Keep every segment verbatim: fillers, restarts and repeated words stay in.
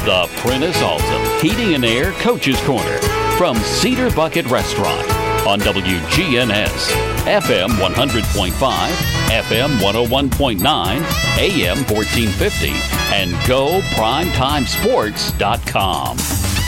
the Prentice Alsop Heating and Air Coach's Corner from Cedar Bucket Restaurant on W G N S, F M one hundred point five, F M one oh one point nine, A M fourteen fifty, and go primetime sports dot com.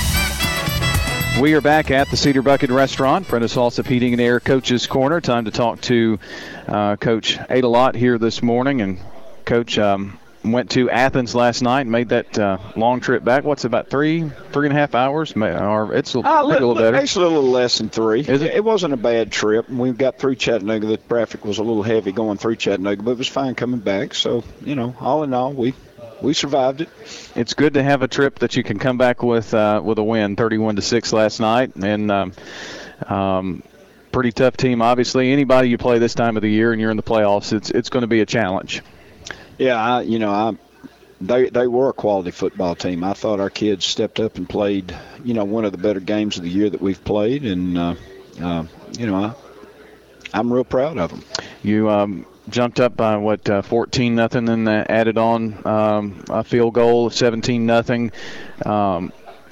We are back at the Cedar Bucket Restaurant, Prentice Alsop Heating and Air Coach's Corner. Time to talk to uh, Coach Ada Lott here this morning. And, Coach, um, went to Athens last night and made that uh, long trip back. What's it, about three, three and a half hours? Or it's a, uh, a little better. Actually, a little less than three. Is it? It wasn't a bad trip. We got through Chattanooga. The traffic was a little heavy going through Chattanooga, but it was fine coming back. So, you know, all in all, we we survived it. It's good to have a trip that you can come back with uh, with a win, thirty-one to six last night, and um, um, pretty tough team. Obviously, anybody you play this time of the year and you're in the playoffs, it's it's going to be a challenge. Yeah, I, you know, I. They they were a quality football team. I thought our kids stepped up and played, you know, one of the better games of the year that we've played, and uh, uh, you know, I, I'm real proud of them. You um, jumped up by what uh, fourteen nothing, and uh, added on um, a field goal, seventeen nothing. Um,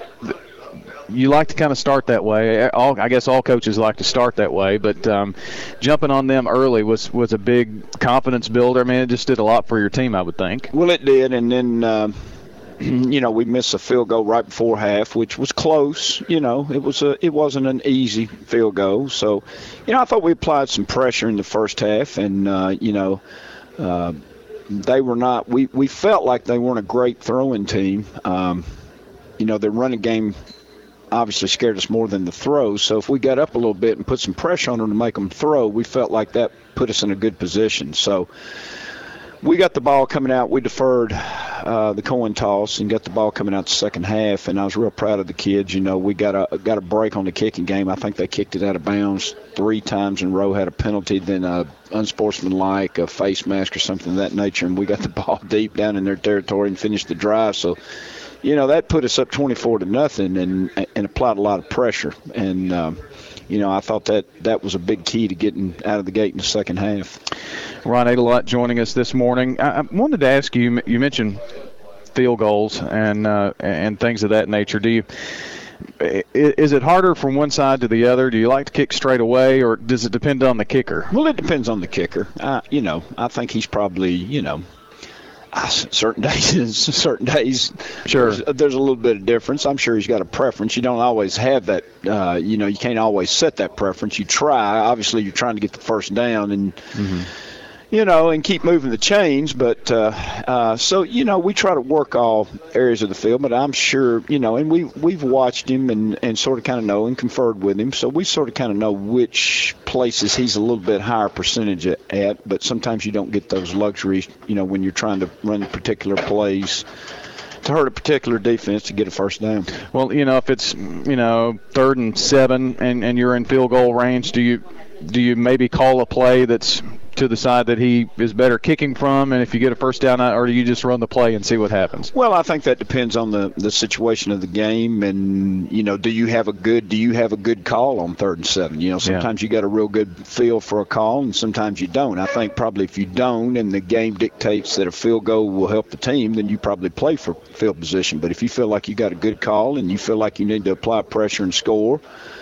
you like to kind of start that way. All, I guess all coaches like to start that way, but um, jumping on them early was, was a big confidence builder. I mean, it just did a lot for your team, I would think. Well, it did, and then, uh, you know, we missed a field goal right before half, which was close. You know, it, was a, it wasn't an easy field goal. So, you know, I thought we applied some pressure in the first half, and, uh, you know, uh, they were not we, – we felt like they weren't a great throwing team. Um, you know, their running game – obviously scared us more than the throws. So if we got up a little bit and put some pressure on them to make them throw, we felt like that put us in a good position. So we got the ball coming out. We deferred uh, the coin toss and got the ball coming out the second half, and I was real proud of the kids. You know, we got a got a break on the kicking game. I think they kicked it out of bounds three times in a row, had a penalty, then a unsportsmanlike, a face mask or something of that nature, and we got the ball deep down in their territory and finished the drive. So, you know, that put us up twenty-four to nothing and and applied a lot of pressure. And, um, you know, I thought that that was a big key to getting out of the gate in the second half. Ron Ada Lott joining us this morning. I, I wanted to ask you, you mentioned field goals and uh, and things of that nature. Do you is it harder from one side to the other? Do you like to kick straight away, or does it depend on the kicker? Well, it depends on the kicker. Uh, you know, I think he's probably, you know, certain days, certain days, sure. There's, there's a little bit of difference. I'm sure he's got a preference. You don't always have that. Uh, you know, you can't always set that preference. You try. Obviously, you're trying to get the first down and, mm-hmm. you know, and keep moving the chains. But uh, uh, so, you know, we try to work all areas of the field. But I'm sure, you know, and we we've watched him and, and sort of kind of know and conferred with him. So we sort of kind of know which places he's a little bit higher percentage at, but sometimes you don't get those luxuries, you know, when you're trying to run particular plays to hurt a particular defense to get a first down. Well, you know, if it's, you know, third and seven and, and you're in field goal range, do you do you maybe call a play that's to the side that he is better kicking from, and if you get a first down, or do you just run the play and see what happens? Well, I think that depends on the, the situation of the game, and you know, do you have a good do you have a good call on third and seven? You know, sometimes yeah. you got a real good feel for a call, and sometimes you don't. I think probably if you don't, and the game dictates that a field goal will help the team, then you probably play for field position. But if you feel like you got a good call and you feel like you need to apply pressure and score.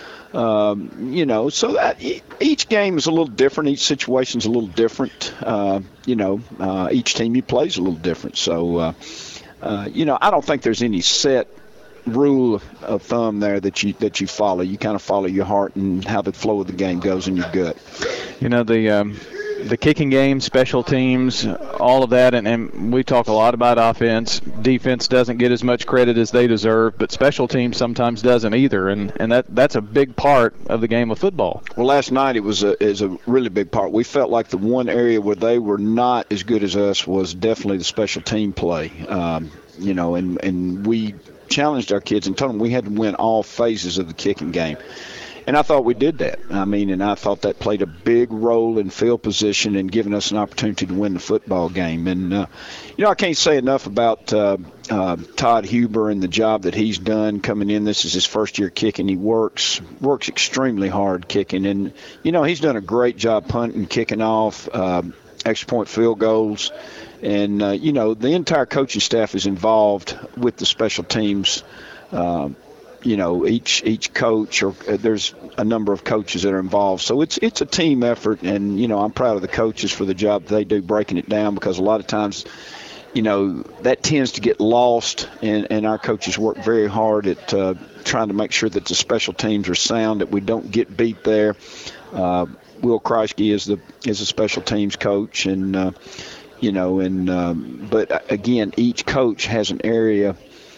Um, you know, so that each game is a little different. Each situation is a little different. Uh, you know, uh, each team you play is a little different. So, uh, uh, you know, I don't think there's any set rule of thumb there that you that you follow. You kind of follow your heart and how the flow of the game goes in your gut. You know, the um, the kicking game, special teams, all of that, and, and we talk a lot about offense. Defense doesn't get as much credit as they deserve, but special teams sometimes doesn't either, and, and that that's a big part of the game of football. Well, last night it was a is a really big part. We felt like the one area where they were not as good as us was definitely the special team play. Um, you know, and, and we challenged our kids and told them we had to win all phases of the kicking game. And I thought we did that. I mean, and I thought that played a big role in field position and giving us an opportunity to win the football game. And, uh, you know, I can't say enough about uh, uh, Todd Huber and the job that he's done coming in. This is his first year kicking. He works works extremely hard kicking. And, you know, he's done a great job punting, kicking off, uh, extra point field goals. And, uh, you know, the entire coaching staff is involved with the special teams. Um, you know, each each coach, or uh, there's a number of coaches that are involved. So it's it's a team effort, and, you know, I'm proud of the coaches for the job they do breaking it down, because a lot of times, you know, that tends to get lost, and, and our coaches work very hard at uh, trying to make sure that the special teams are sound, that we don't get beat there. Uh, Will Kreisky is the is a special teams coach, and, uh, you know, and um, but, again, each coach has an area,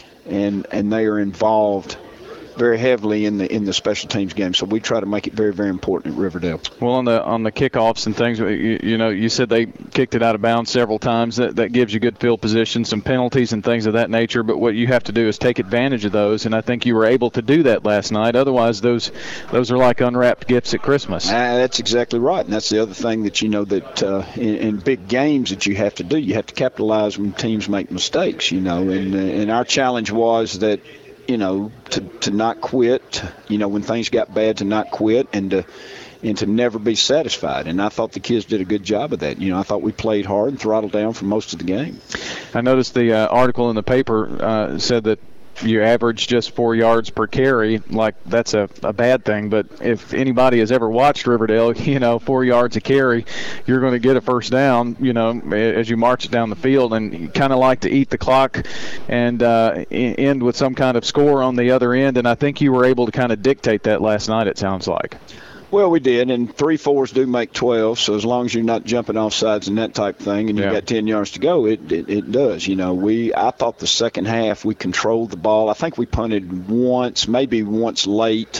and and they are involved very heavily in the in the special teams game. So we try to make it very, very important at Riverdale. Well, on the on the kickoffs and things, you, you know, you said they kicked it out of bounds several times. That that gives you good field position, some penalties and things of that nature. But what you have to do is take advantage of those, and I think you were able to do that last night. Otherwise, those those are like unwrapped gifts at Christmas. Uh, that's exactly right, and that's the other thing that, you know, that uh, in, in big games that you have to do. You have to capitalize when teams make mistakes, you know, and and our challenge was that, you know, to, to not quit, you know, when things got bad, to not quit, and to and to never be satisfied. And I thought the kids did a good job of that. You know, I thought we played hard and throttled down for most of the game. I noticed the uh, article in the paper uh, said that you average just four yards per carry. Like, that's a, a bad thing, but if anybody has ever watched Riverdale, you know, four yards a carry, you're going to get a first down, you know, as you march it down the field, and you kind of like to eat the clock and uh, end with some kind of score on the other end, and I think you were able to kind of dictate that last night, it sounds like. Well, we did, and three fours do make twelve, so as long as you're not jumping off sides and that type of thing, and you've yeah. got ten yards to go, it, it it does. You know, we I thought the second half we controlled the ball. I think we punted once, maybe once late,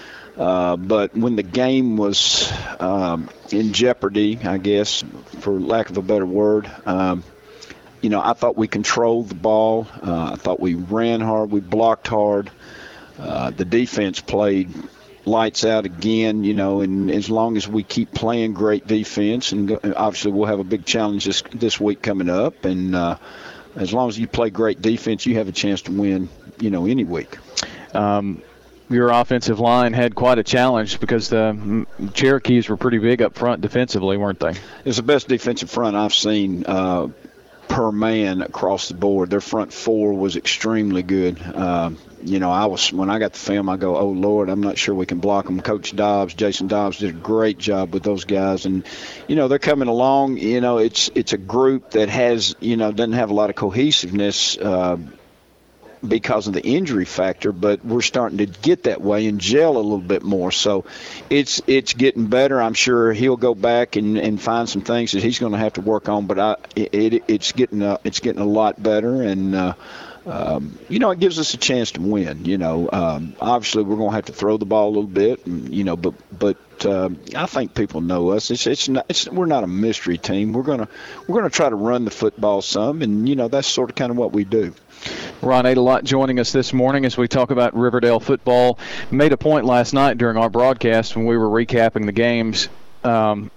uh, but when the game was um, in jeopardy, I guess, for lack of a better word, um, you know, I thought we controlled the ball. Uh, I thought we ran hard, we blocked hard. Uh, the defense played lights out again, you know, and as long as we keep playing great defense, and go, obviously we'll have a big challenge this this week coming up, and uh, as long as you play great defense, you have a chance to win, you know, any week. Um, your offensive line had quite a challenge because the Cherokees were pretty big up front defensively, weren't they? It's the best defensive front I've seen uh, per man across the board. Their front four was extremely good. Um, You know, I was when I got the film, I go, oh, Lord, I'm not sure we can block them. Coach Dobbs, Jason Dobbs did a great job with those guys. And, you know, they're coming along. You know, it's it's a group that has, you know, doesn't have a lot of cohesiveness uh, because of the injury factor, but we're starting to get that way and gel a little bit more. So it's it's getting better. I'm sure he'll go back and, and find some things that he's going to have to work on, but I, it, it's getting a, it's getting a lot better. And, uh, Um, you know, it gives us a chance to win. You know, um, obviously we're going to have to throw the ball a little bit, and, you know, but but um, I think people know us. It's it's not. It's, we're not a mystery team. We're gonna we're gonna try to run the football some, and you know that's sort of kind of what we do. Ron Adelot joining us this morning as we talk about Riverdale football. Made a point last night during our broadcast when we were recapping the games. Um,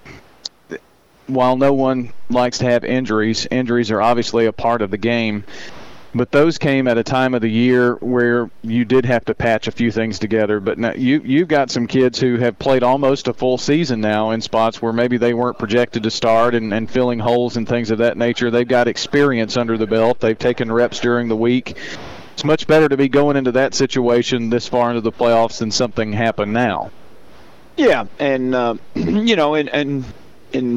while no one likes to have injuries, injuries are obviously a part of the game. But those came at a time of the year where you did have to patch a few things together. But now you, you've got some kids who have played almost a full season now in spots where maybe they weren't projected to start, and, and filling holes and things of that nature. They've got experience under the belt. They've taken reps during the week. It's much better to be going into that situation this far into the playoffs than something happen now. Yeah, and, uh, you know, in, in, in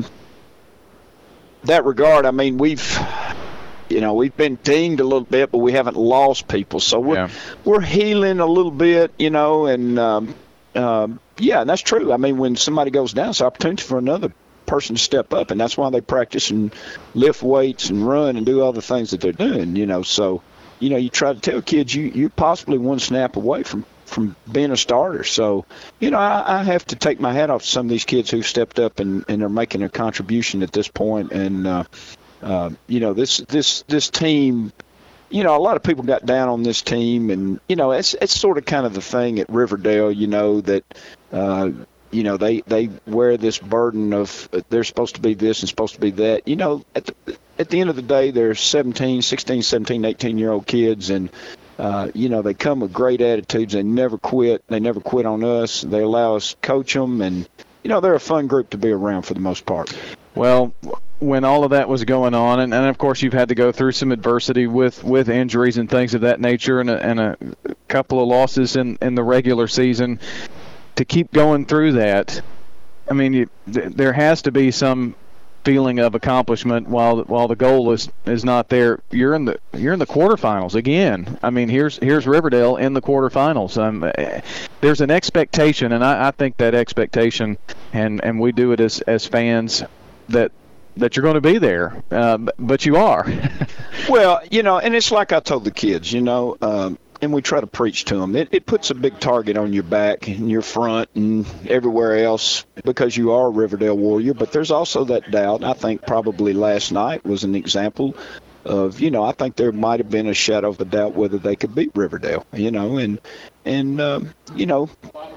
that regard, I mean, we've – You know, we've been dinged a little bit, but we haven't lost people. So we're yeah. we're healing a little bit, you know, and, um, um, yeah, and that's true. I mean, when somebody goes down, it's an opportunity for another person to step up, and that's why they practice and lift weights and run and do all the things that they're doing, you know. So, you know, you try to tell kids you, you're possibly one snap away from, from being a starter. So, you know, I, I have to take my hat off to some of these kids who stepped up and, and are making a contribution at this point. And, uh, Uh, you know, this this this team, you know, a lot of people got down on this team, and, you know, it's it's sort of kind of the thing at Riverdale, you know, that, uh, you know, they, they wear this burden of uh, they're supposed to be this and supposed to be that. You know, at the, at the end of the day, they're seventeen, sixteen, seventeen, eighteen-year-old kids, and, uh, you know, they come with great attitudes. They never quit. They never quit on us. They allow us to coach them, and, you know, they're a fun group to be around for the most part. Well, when all of that was going on, and, and of course you've had to go through some adversity with, with injuries and things of that nature, and a, and a couple of losses in, in the regular season, to keep going through that, I mean, you, th- there has to be some feeling of accomplishment while while the goal is, is not there. You're in the you're in the quarterfinals again. I mean, here's here's Riverdale in the quarterfinals. Um, there's an expectation, and I, I think that expectation, and, and we do it as, as fans, that that you're going to be there, uh, but you are. Well, you know, and it's like I told the kids, you know, um, and we try to preach to them. It, it puts a big target on your back and your front and everywhere else because you are a Riverdale Warrior. But there's also that doubt. I think probably last night was an example of, you know, I think there might have been a shadow of a doubt whether they could beat Riverdale, you know, and, and um, you know,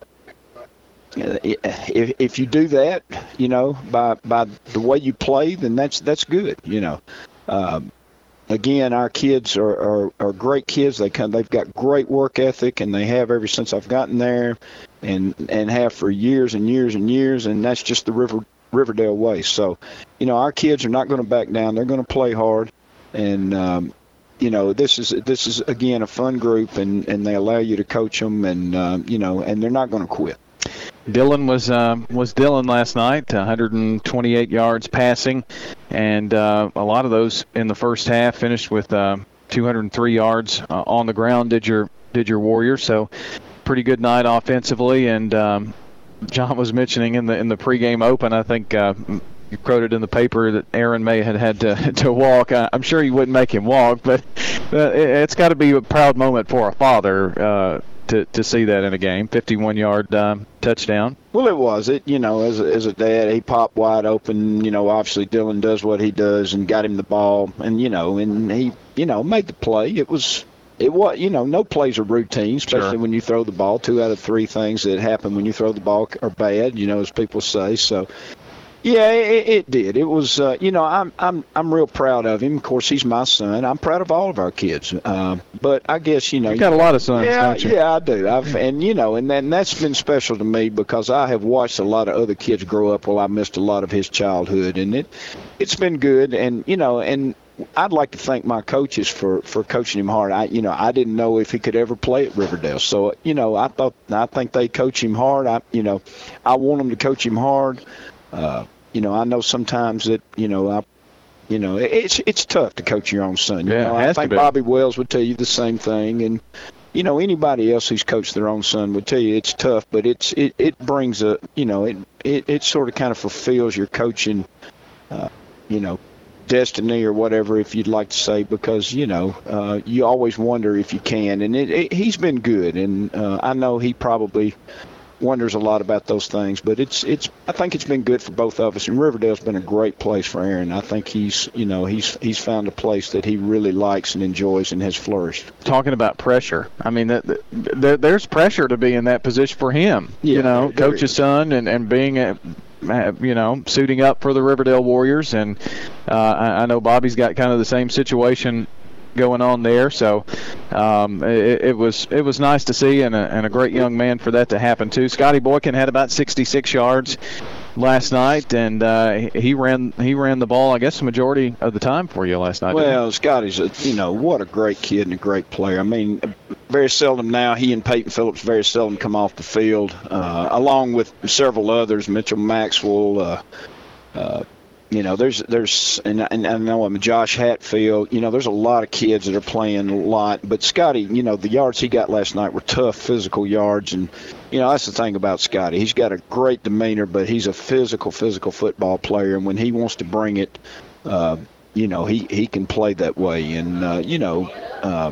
If, if you do that, you know, by by the way you play, then that's that's good, you know. Um, again, our kids are, are, are great kids. They come, they've got great work ethic, and they have ever since I've gotten there, and and have for years and years and years. And that's just the River Riverdale way. So, you know, our kids are not going to back down. They're going to play hard, and um, you know, this is this is again a fun group, and, and they allow you to coach them, and um, you know, and they're not going to quit. Dylan was uh, was Dylan last night, one hundred twenty-eight yards passing, and uh, a lot of those in the first half. Finished with uh, two hundred three yards uh, on the ground. Did your did your Warriors? So pretty good night offensively. And um, John was mentioning in the in the pregame open, I think uh, you quoted in the paper that Aaron May had had to to walk. I, I'm sure you wouldn't make him walk, but uh, it, it's got to be a proud moment for a father. Uh, To, to see that in a game, fifty-one-yard um, touchdown. Well, it was. It you know, as a, as a dad, he popped wide open. You know, obviously Dylan does what he does and got him the ball, and you know, and he you know made the play. It was it was you know, no plays are routine, especially Sure. when you throw the ball. Two out of three things that happen when you throw the ball are bad. You know, as people say. So. Yeah, it, it did. It was, uh, you know, I'm I'm I'm real proud of him. Of course, he's my son. I'm proud of all of our kids. Uh, but I guess you know, you got a lot of sons, yeah, don't you? Yeah, I do. I've and you know, and, and that's been special to me because I have watched a lot of other kids grow up. Well, I missed a lot of his childhood, and it it's been good. And you know, and I'd like to thank my coaches for, for coaching him hard. I you know, I didn't know if he could ever play at Riverdale, so you know, I thought I think they coach him hard. I you know, I want them to coach him hard. Uh, You know, I know sometimes that, you know, I, you know, it's it's tough to coach your own son. You Yeah, know, it has I think to be. Bobby Wells would tell you the same thing, and you know, anybody else who's coached their own son would tell you it's tough, but it's it, it brings a, you know, it it, it sort of kind of fulfills your coaching, uh, you know, destiny or whatever, if you'd like to say, because you know, uh, you always wonder if you can, and it, it, he's been good, and uh, I know he probably wonders a lot about those things, but it's it's I think it's been good for both of us, and Riverdale's been a great place for Aaron. I think he's you know he's he's found a place that he really likes and enjoys and has flourished. Talking about pressure, I mean that, that there's pressure to be in that position for him. Yeah, you know, there coach his son and and being a, you know, suiting up for the Riverdale Warriors, and uh, I, I know Bobby's got kind of the same situation going on there, so um, it, it was it was nice to see, and a, and a great young man for that to happen too. Scotty Boykin had about sixty-six yards last night, and uh, he ran he ran the ball, I guess, the majority of the time for you last night. Well, Scotty's a you know what a great kid and a great player. I mean, very seldom now he and Peyton Phillips very seldom come off the field, uh, along with several others, Mitchell Maxwell. Uh, uh, You know, there's, there's, and, and I know I'm Josh Hatfield, you know, there's a lot of kids that are playing a lot. But Scotty, you know, the yards he got last night were tough, physical yards. And, you know, that's the thing about Scotty. He's got a great demeanor, but he's a physical, physical football player. And when he wants to bring it, uh, you know, he, he can play that way. And, uh, you know, uh,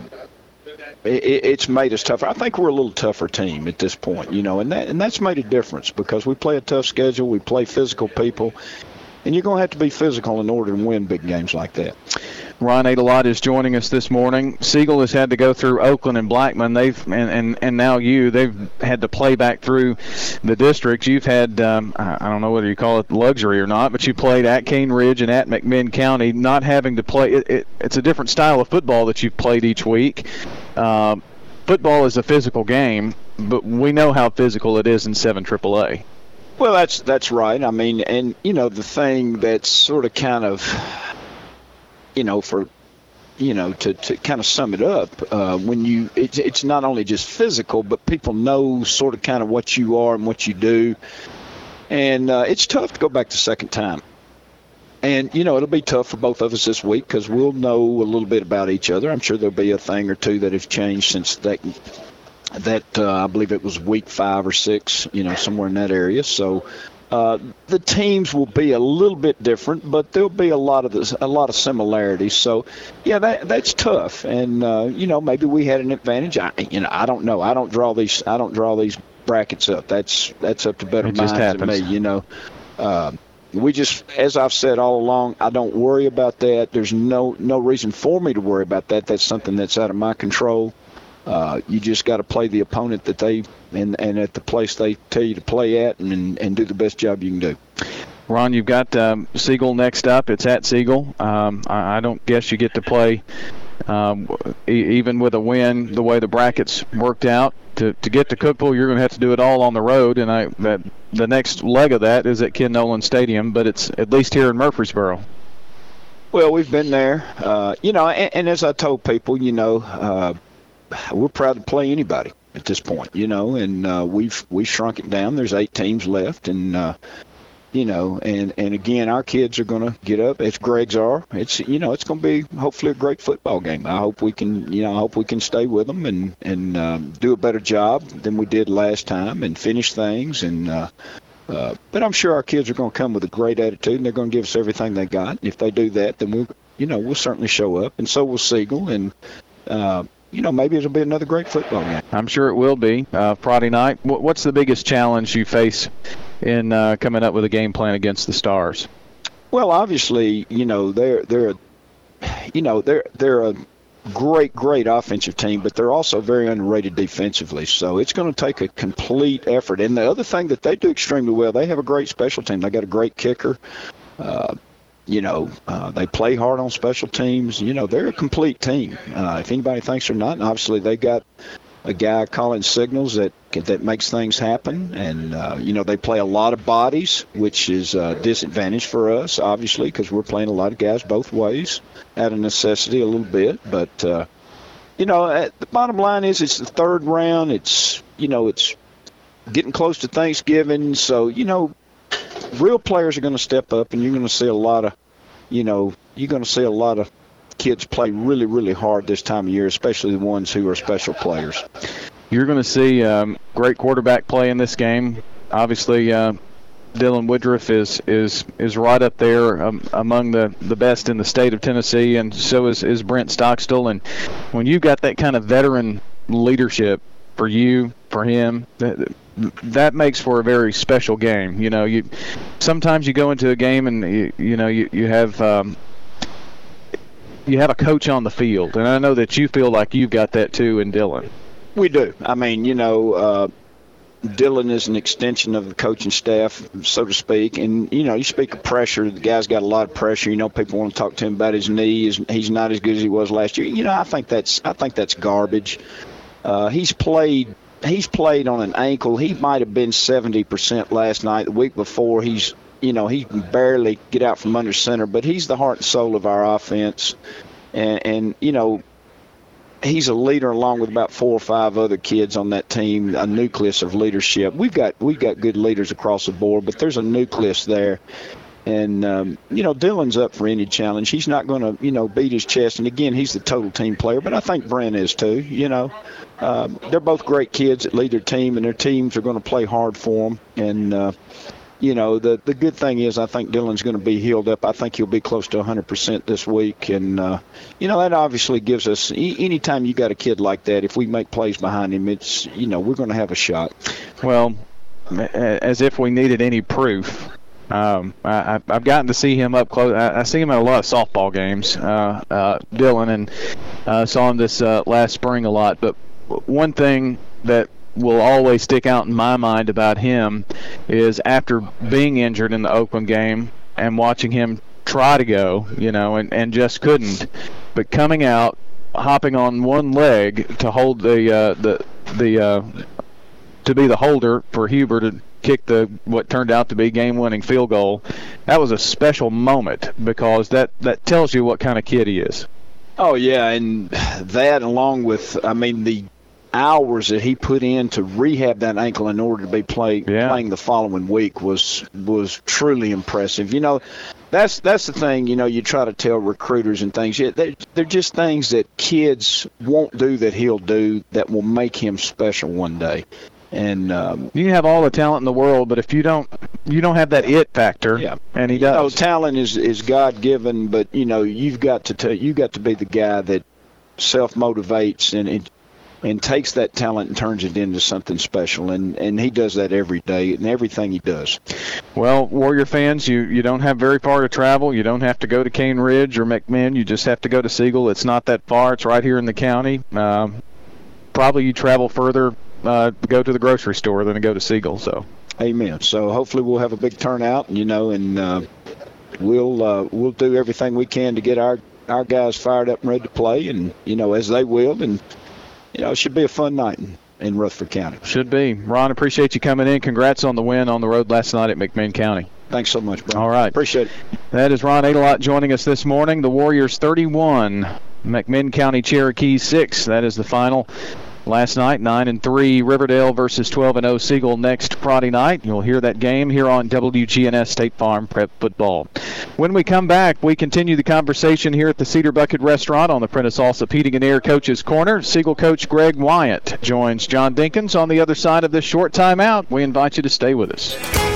it, it's made us tougher. I think we're a little tougher team at this point, you know, and that and that's made a difference because we play a tough schedule. We play physical people. And you're going to have to be physical in order to win big games like that. Ron Adelot is joining us this morning. Siegel has had to go through Oakland and Blackman. They've and, and, and now you. They've had to play back through the districts. You've had um, I don't know whether you call it luxury or not, but you played at Cane Ridge and at McMinn County. Not having to play, it, it, it's a different style of football that you've played each week. Uh, football is a physical game, but we know how physical it is in seven triple A. Well, that's that's right. I mean, and, you know, the thing that's sort of kind of, you know, for, you know, to, to kind of sum it up, uh, when you, it's, it's not only just physical, but people know sort of kind of what you are and what you do. And uh, it's tough to go back the second time. And, you know, it'll be tough for both of us this week because we'll know a little bit about each other. I'm sure there'll be a thing or two that have changed since that, that uh, I believe it was week five or six, you know, somewhere in that area. So uh, the teams will be a little bit different, but there'll be a lot of this, a lot of similarities. So, yeah, that that's tough. And, uh, you know, maybe we had an advantage. I, you know, I don't know. I don't draw these. I don't draw these brackets up. That's that's up to better minds than me, you know. Uh, We just, as I've said all along, I don't worry about that. There's no no reason for me to worry about that. That's something that's out of my control. Uh, you just got to play the opponent that they and, and at the place they tell you to play at, and and do the best job you can do. Ron, you've got um, Siegel next up. It's at Siegel. Um, I, I don't guess you get to play, um, e- even with a win, the way the brackets worked out. To, to get to Cookeville, you're going to have to do it all on the road, and I, that the next leg of that is at Ken Nolan Stadium, but it's at least here in Murfreesboro. Well, we've been there, uh, you know, and, and as I told people, you know, uh, we're proud to play anybody at this point, you know, and uh, we've we've shrunk it down. There's eight teams left, and uh, you know, and, and again, our kids are going to get up, as Greg's are. It's, you know, it's going to be hopefully a great football game. I hope we can, you know, I hope we can stay with them and, and um, do a better job than we did last time and finish things. And uh, uh, but I'm sure our kids are going to come with a great attitude, and they're going to give us everything they got. If they do that, then we'll, you know, we'll certainly show up, and so will Siegel. And, uh, you know, maybe it'll be another great football game. I'm sure it will be. Uh, Friday night, what's the biggest challenge you face in uh, coming up with a game plan against the Stars? Well, obviously, you know, they're they're, you know, they're they're a great, great offensive team, but they're also very underrated defensively. So it's going to take a complete effort. And the other thing that they do extremely well, they have a great special team. They got a great kicker. Uh, you know, uh, they play hard on special teams. You know, they're a complete team. Uh, if anybody thinks they're not, obviously they got a guy calling signals that that makes things happen. And, uh, you know, they play a lot of bodies, which is a disadvantage for us, obviously, because we're playing a lot of guys both ways out of necessity a little bit. But, uh, you know, the bottom line is it's the third round. It's, you know, it's getting close to Thanksgiving. So, you know, real players are going to step up, and you're going to see a lot of, you know, you're going to see a lot of kids play really, really hard this time of year, especially the ones who are special players. You're going to see um, great quarterback play in this game. Obviously, uh, Dylan Woodruff is is is right up there um, among the, the best in the state of Tennessee, and so is, is Brent Stockstill. And when you've got that kind of veteran leadership for you, for him, that, that makes for a very special game. You know, you sometimes you go into a game and you, you know you you have um, you have a coach on the field, and I know that you feel like you've got that too in Dylan. We do. I mean, you know, uh, Dylan is an extension of the coaching staff, so to speak. And, you know, you speak of pressure. The guy's got a lot of pressure. You know, people want to talk to him about his knee. He's not as good as he was last year. You know, I think that's I think that's garbage. Uh, he's played he's played on an ankle. He might have been seventy percent last night. The week before, he's, you know, he can barely get out from under center. But he's the heart and soul of our offense. And, and you know, he's a leader along with about four or five other kids on that team, a nucleus of leadership. We've got we've got good leaders across the board, but there's a nucleus there. And, um, you know, Dylan's up for any challenge. He's not going to, you know, beat his chest. And, again, he's the total team player, but I think Brent is too, you know. Um, they're both great kids that lead their team, and their teams are going to play hard for them. And, uh, you know, the the good thing is I think Dylan's going to be healed up. I think he'll be close to one hundred percent this week. And, uh, you know, that obviously gives us e- – anytime you got a kid like that, if we make plays behind him, it's, you know, we're going to have a shot. Well, as if we needed any proof. Um, I, I've gotten to see him up close. I, I see him at a lot of softball games, uh, uh, Dylan, and uh, saw him this uh, last spring a lot. But one thing that will always stick out in my mind about him is after being injured in the Oakland game and watching him try to go, you know, and, and just couldn't, but coming out, hopping on one leg to hold the uh, the the uh, to be the holder for Huber to kicked the what turned out to be game-winning field goal. That was a special moment because that, that tells you what kind of kid he is. Oh, yeah, and that along with, I mean, the hours that he put in to rehab that ankle in order to be play, yeah. playing the following week was was truly impressive. You know, that's that's the thing, you know, you try to tell recruiters and things. Yeah, they're, they're just things that kids won't do that he'll do that will make him special one day. And um, you can have all the talent in the world, but if you don't you don't have that it factor, yeah. and he you does. know, talent is, is God given, but you know, you've got to t- you got to be the guy that self motivates and it, and takes that talent and turns it into something special, and, and he does that every day and everything he does. Well, Warrior fans, you, you don't have very far to travel. You don't have to go to Cane Ridge or McMinn. You just have to go to Siegel. It's not that far. It's right here in the county. Um, probably you travel further uh, to go to the grocery store than to go to Siegel. So, amen. So hopefully we'll have a big turnout, you know, and uh, we'll uh, we'll do everything we can to get our, our guys fired up and ready to play, and you know, as they will, and you know, it should be a fun night in, in Rutherford County. Should be. Ron, appreciate you coming in. Congrats on the win on the road last night at McMinn County. Thanks so much, bro. All right. Appreciate it. That is Ron Adelot joining us this morning. The Warriors thirty-one, McMinn County Cherokee six. That is the final. Last night, nine and three, Riverdale versus twelve and oh Siegel next Friday night. You'll hear that game here on W G N S State Farm Prep Football. When we come back, we continue the conversation here at the Cedar Bucket Restaurant on the Prentice Allsup Heating and Air Coach's Corner. Siegel coach Greg Wyatt joins John Dinkins on the other side of this short timeout. We invite you to stay with us.